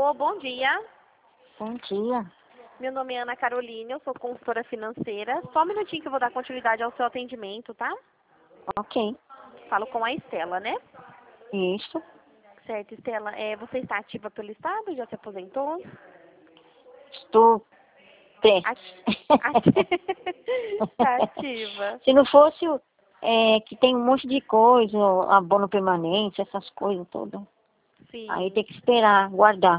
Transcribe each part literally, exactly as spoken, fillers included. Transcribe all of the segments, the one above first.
Alô, bom dia. Bom dia. Meu nome é Ana Carolina, eu sou consultora financeira. Só um minutinho que eu vou dar continuidade ao seu atendimento, tá? Ok. Falo com a Estela, né? Isso. Certo, Estela. É, você está ativa pelo Estado? Já se aposentou? Estou prestes. Está ativa. Se não fosse o- é, que tem um monte de coisa, abono permanente, essas coisas todas. Aí Sim. tem que esperar, guardar.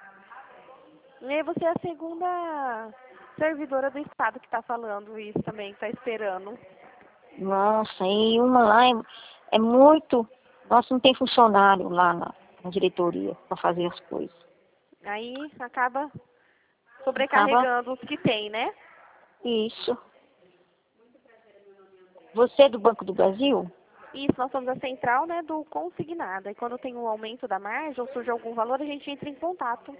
E você é a segunda servidora do Estado que está falando isso também, que está esperando. Nossa, e uma lá é, é muito... Nossa, não tem funcionário lá na, na diretoria para fazer as coisas. Aí acaba Acaba sobrecarregando os que tem, né? isso. Você é do Banco do Brasil? Isso, nós somos a central, né, do consignado. E quando tem um aumento da margem ou surge algum valor, a gente entra em contato.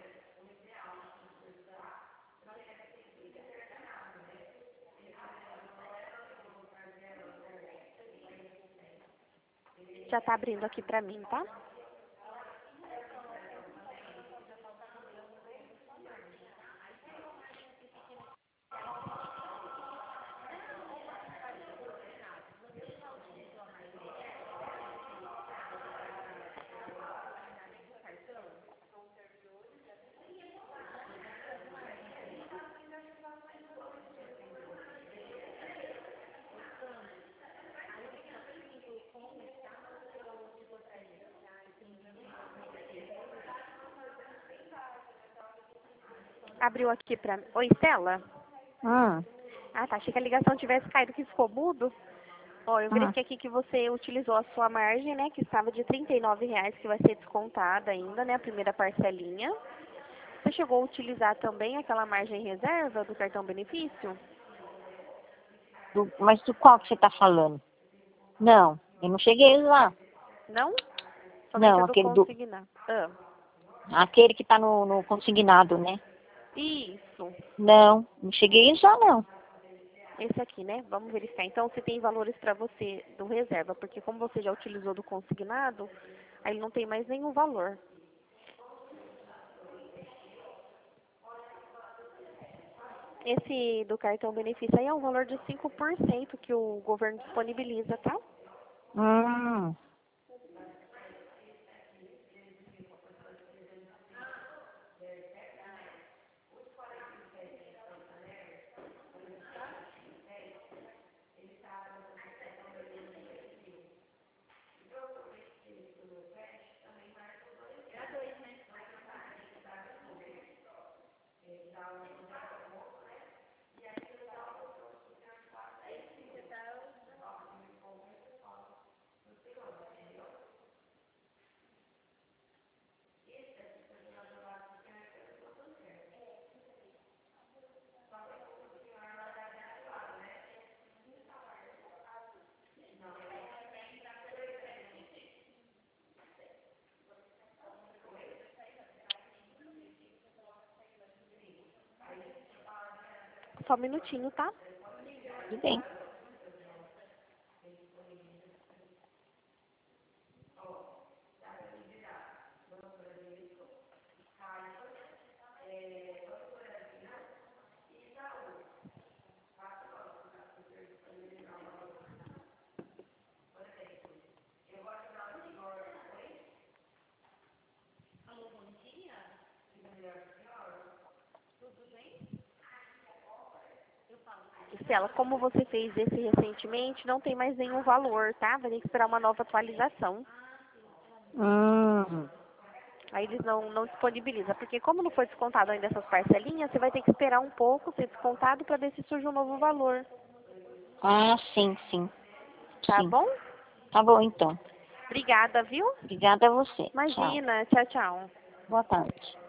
Já tá abrindo aqui pra mim, tá? Abriu aqui pra mim. Oi, Estela? Hum, Ah, tá. Achei que a ligação tivesse caído, que ficou mudo. Ó, eu hum. verifiquei aqui que você utilizou a sua margem, né, que estava de trinta e nove reais, que vai ser descontada ainda, né, a primeira parcelinha. Você chegou a utilizar também aquela margem reserva do cartão benefício? Do- mas do qual que você está falando? Não, eu não cheguei lá. Não? Somente Não, a do aquele do... consignado. Ah, Aquele que está no, no consignado, né? isso. Não, não cheguei já não. Esse aqui, né? Vamos verificar. Então, se tem valores para você do reserva, porque como você já utilizou do consignado, aí ele não tem mais nenhum valor. Esse do cartão benefício aí é um valor de cinco por cento que o governo disponibiliza, tá? Hum, Só um minutinho, tá? tudo bem. Estela, como você fez esse recentemente, não tem mais nenhum valor, tá? Vai ter que esperar uma nova atualização. Hum, Aí eles não, não disponibilizam, porque como não foi descontado ainda essas parcelinhas, você vai ter que esperar um pouco ser descontado para ver se surge um novo valor. ah, sim, sim, Tá sim. bom? Tá bom, então. Obrigada, viu? Obrigada a você. Tchau. Imagina. Tchau, tchau. Boa tarde.